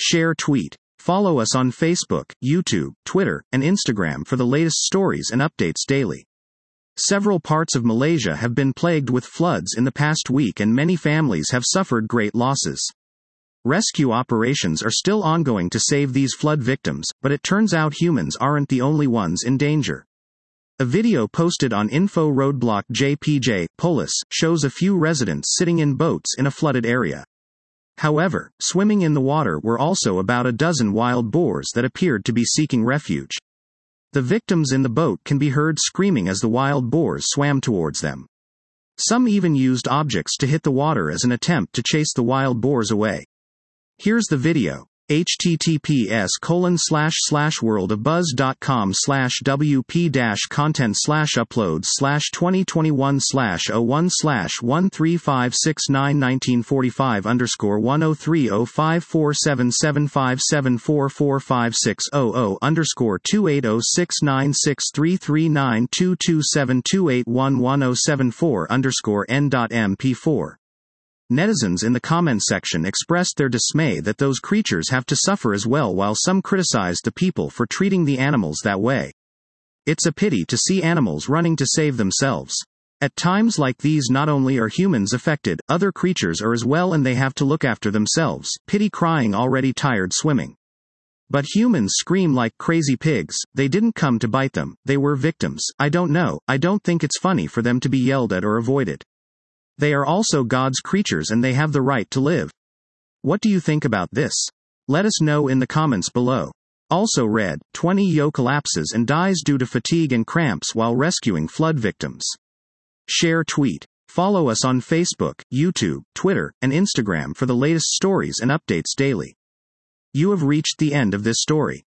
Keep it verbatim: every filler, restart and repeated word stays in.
Share tweet. Follow us on Facebook, YouTube, Twitter, and Instagram for the latest stories and updates daily. Several parts of Malaysia have been plagued with floods in the past week and many families have suffered great losses. Rescue operations are still ongoing to save these flood victims, but it turns out humans aren't the only ones in danger. A video posted on Info Roadblock J P J, Polis, shows a few residents sitting in boats in a flooded area. However, swimming in the water were also about a dozen wild boars that appeared to be seeking refuge. The victims in the boat can be heard screaming as the wild boars swam towards them. Some even used objects to hit the water as an attempt to chase the wild boars away. Here's the video. https colon slash slash worldofbuzz.com slash wp dash content slash uploads slash 2021 slash 01 slash 1356 1945 underscore 103054775744560 underscore 28069633922728111074 underscore n.mp4. Netizens in the comments section expressed their dismay that those creatures have to suffer as well, while some criticized the people for treating the animals that way. It's a pity to see animals running to save themselves. At times like these, not only are humans affected, other creatures are as well, and they have to look after themselves. Pity crying already tired swimming. But humans scream like crazy pigs. They didn't come to bite them, they were victims. I don't know, I don't think it's funny for them to be yelled at or avoided. They are also God's creatures and they have the right to live. What do you think about this? Let us know in the comments below. Also read, twenty Yo collapses and dies due to fatigue and cramps while rescuing flood victims. Share tweet. Follow us on Facebook, YouTube, Twitter, and Instagram for the latest stories and updates daily. You have reached the end of this story.